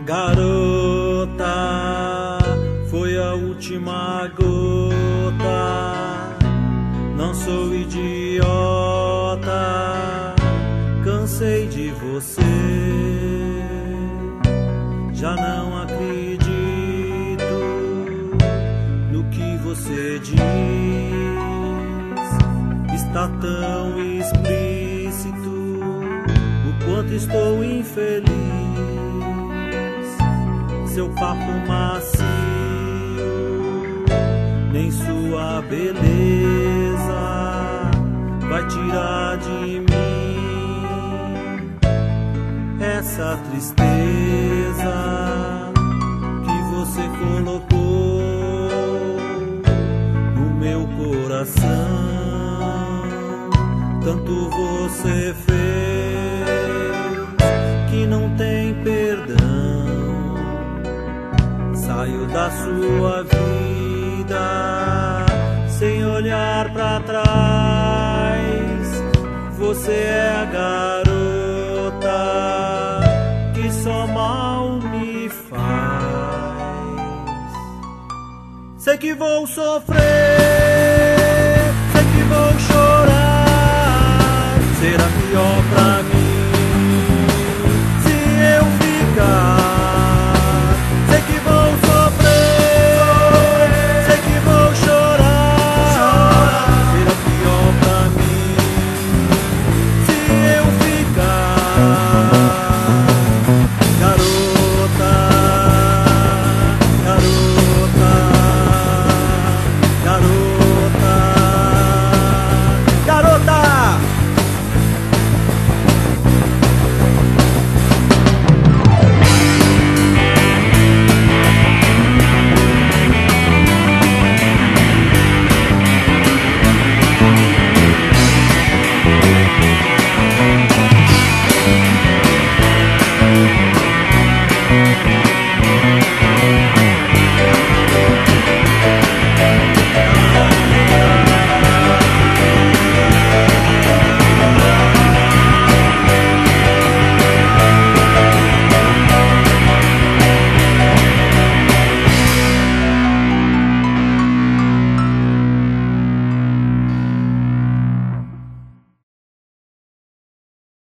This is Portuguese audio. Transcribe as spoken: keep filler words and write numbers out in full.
Garota, foi a última gota. Não sou idiota, cansei de você. Já não acredito no que você diz. Está tão explícito o quanto estou infeliz. Seu papo macio, nem sua beleza vai tirar de mim essa tristeza que você colocou no meu coração. Tanto você fez que não tem perdão. Saiu da sua vida sem olhar pra trás. Você é a garota que só mal me faz. Sei que vou sofrer, sei que vou chorar. Será pior pra mim